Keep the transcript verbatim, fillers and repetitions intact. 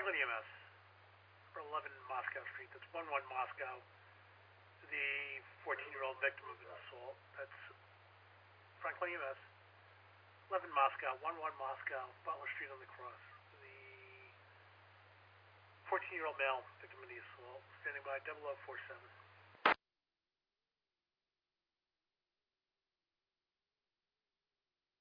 Franklin E M S, for eleven Moscow Street. That's one one Moscow. The fourteen-year-old victim of an assault. That's Franklin E M S. eleven Moscow, one one Moscow, Butler Street on the cross. The fourteen-year-old male victim of the assault. Standing by double oh four seven.